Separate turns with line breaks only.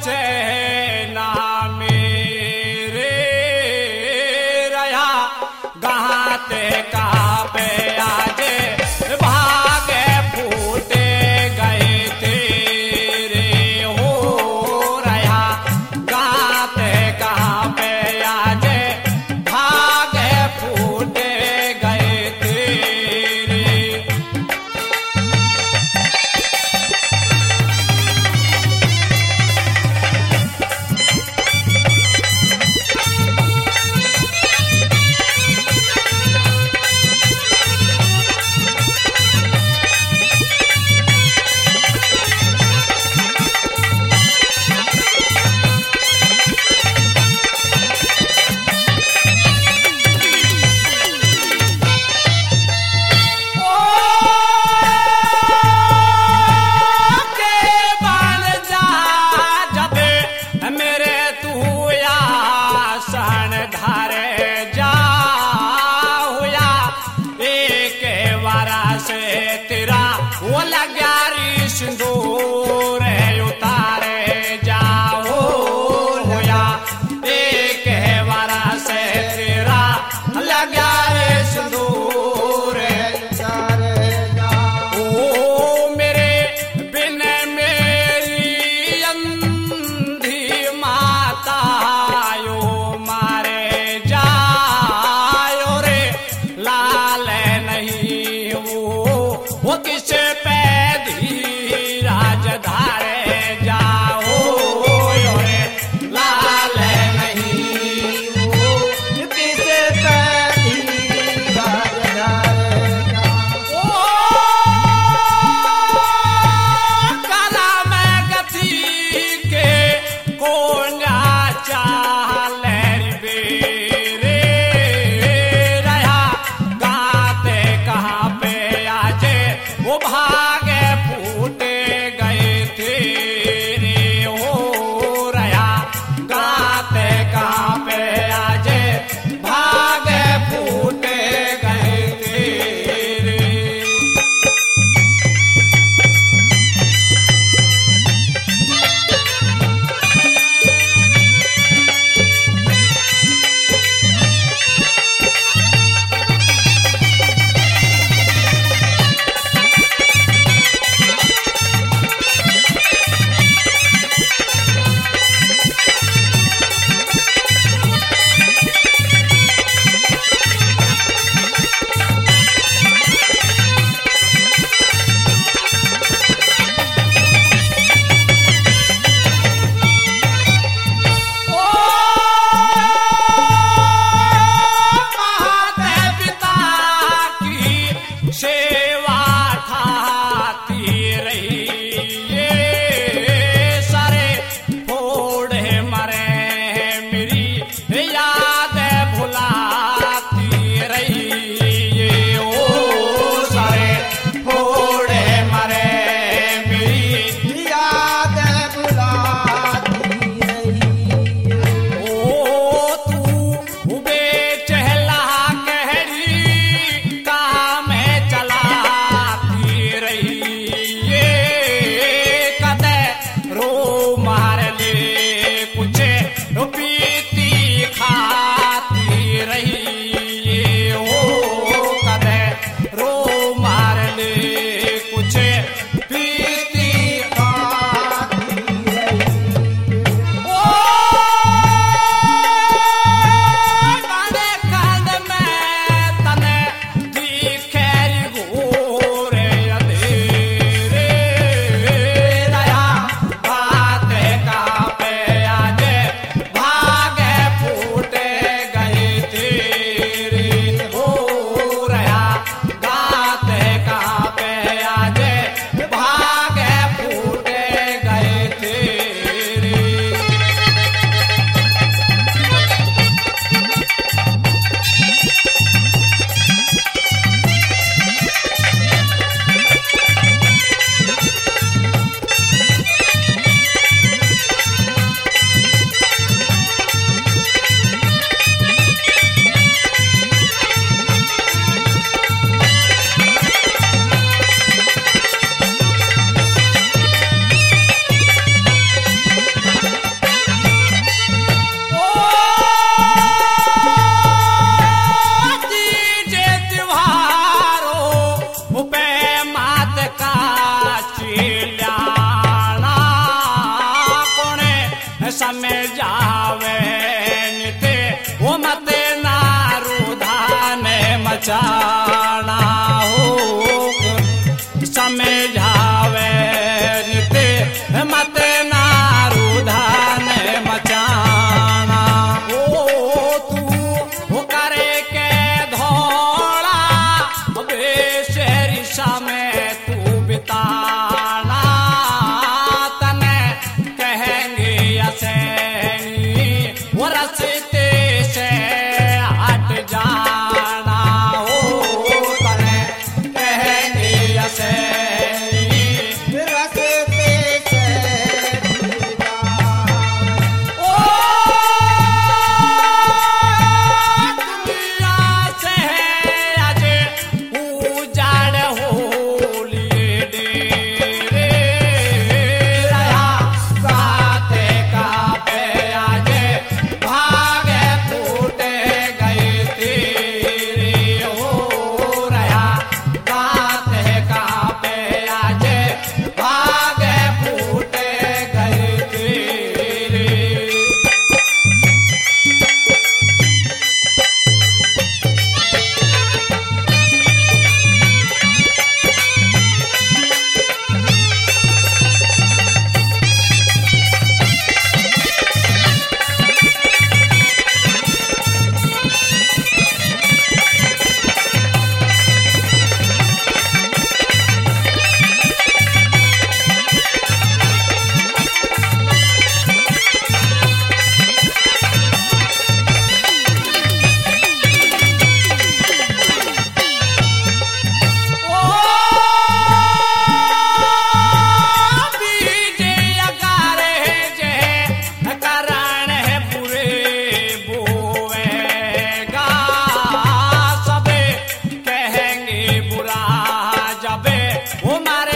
बचे ना मेरे रहा गाते कहाँ पे आजे भागे फूटे गए तेरे हो रहा गाते कहाँ पे आजे भागे फूटे गए तेरे। वो लगा री सिंदूर उतारे जाओ होया एक है वारा से तेरा लगा रे सिंदूर उतारे जाओ। ओ मेरे बिन मेरी अंधी माता यो मारे जायो रे लाल नहीं वो किसे पे धीराज धारे जाओ रे लाल नहीं वो किसे पे धीराज धारे जाओ। काला मैं गति के कोना चाले बेरे रहा गाते कहाँ पे आजे वो भागे फूटे गए तेरे हो रहा गाते कहाँ पे आजे भागे फूटे गए तेरे। जाना हो समझावे रीते मत नारू धान मचाना ओ तू हो करे के धोड़ा बेशरी समय तू बिताना तने कहेंगे असैनी वो रस्ते से हट जाना हो तने कहेंगे असैनी
रस्ते से
ओ दुनिया से आज उजाड़ होली डेरे रहा साथे का पे आज भागे फूटे गए तेरे हो रहा साथे का पे आज भागे फूटे गए तेरे वो मारे